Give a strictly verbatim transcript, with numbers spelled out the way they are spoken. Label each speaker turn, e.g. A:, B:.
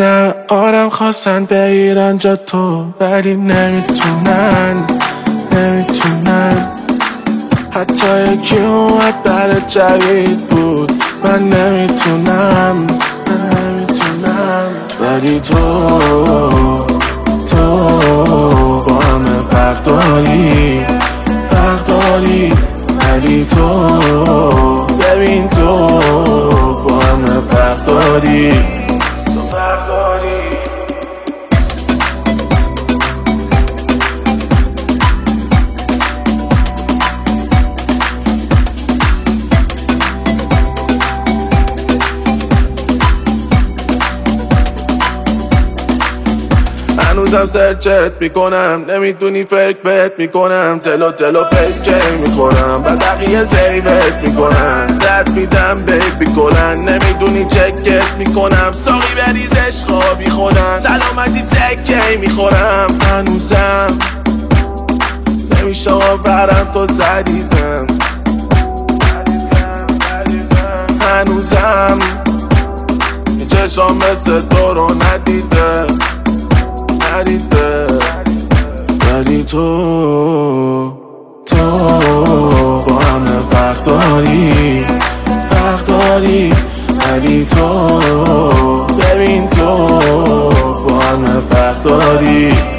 A: نه آرم خواستن بگیرن جا تو، ولی نمیتونن نمیتونن. حتی یکی اومد برای جوید بود، من نمیتونم نمیتونم. ولی تو تو با همه فرق داری فرق داری. ولی تو ببین تو با همه فرق داری تو فرق داری. هنوزم سرچت میکنم، نمیدونی فکر بهت میکنم. تلو تلو پیکه میخورم و بقیه سیبت میکنن. رد میدم بیبی کلن، نمیدونی چکت میکنم. ساقی بریز عشقا بی خودم، سلامتی تکه میخورم. هنوزم نمیشه آورم تو زدیدم. هنوزم این چشم مثل تو رو ندیده ندیده. ولی تو تو با همه فرق داری فرق داری. ولی تو ببین تو با همه فرق داری.